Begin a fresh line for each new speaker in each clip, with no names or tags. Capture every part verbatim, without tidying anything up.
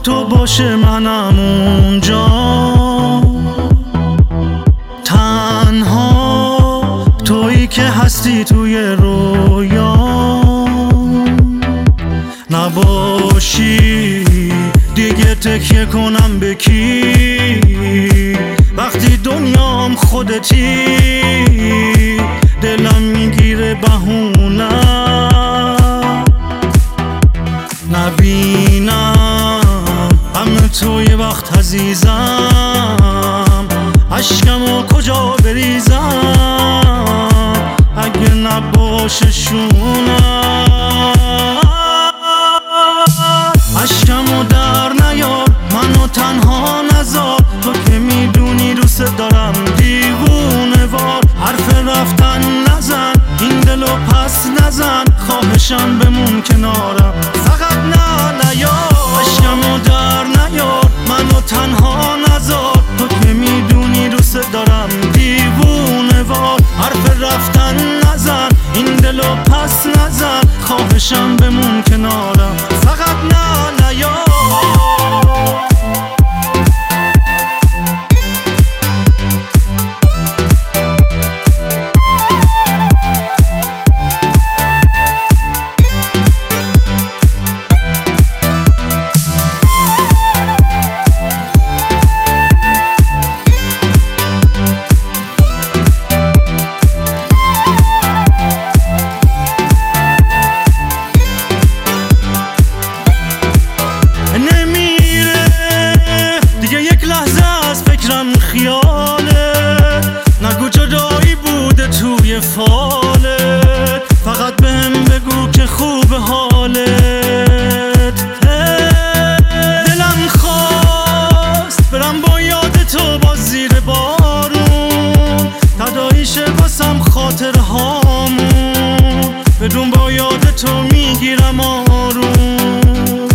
تو باشه منم اونجا، تنها تویی که هستی توی رویا. نباشی دیگه تکیه کنم به کی، وقتی دنیام خودتی دلم میگیره بهونه نبینم همه تو یه وقت عزیزم، عشقمو کجا بریزم اگه نباشه شونم. عشقمو در نیار منو تنها نذار، تو که میدونی دوست دارم دیوونه وار. حرف رفتن نزن این دلو پس نزن، خواهشم بمون کنارم فقط نه نیار. عشقمو در نیار منو تنها نذار، تو که میدونی دوست دارم دیوونه وار. حرف رفتن نزن این دلو پس نزن، خواهشم بمون کنارم فقط نه نیار. خیاله نگو جدایی بوده توی فالت، فقط بهم بگو که خوب حالت. دلم خواست برم با یاد تو باز زیر بارون، تداعیشه واسم خاطر هامون، بدون با یاد تو میگیرم آروم.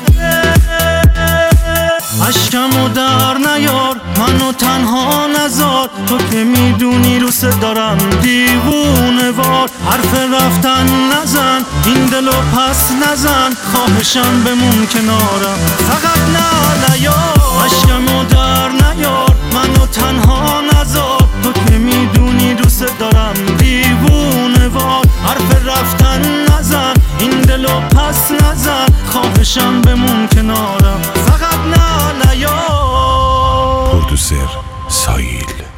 عشقمو در نیار منو تنها نذار، تو که میدونی دوست دارم دیوونه وار. حرف رفتن نزن این دلو پس نزن، خواهشم بمون کنارم فقط نه نیار. عشقمو در نیار منو تنها نذار، تو که میدونی دوست دارم دیوونه وار. حرف رفتن نزن این دلو پس نزن، خواهشم بمون کنارم فقط نه نیار.
پرودوسر سایل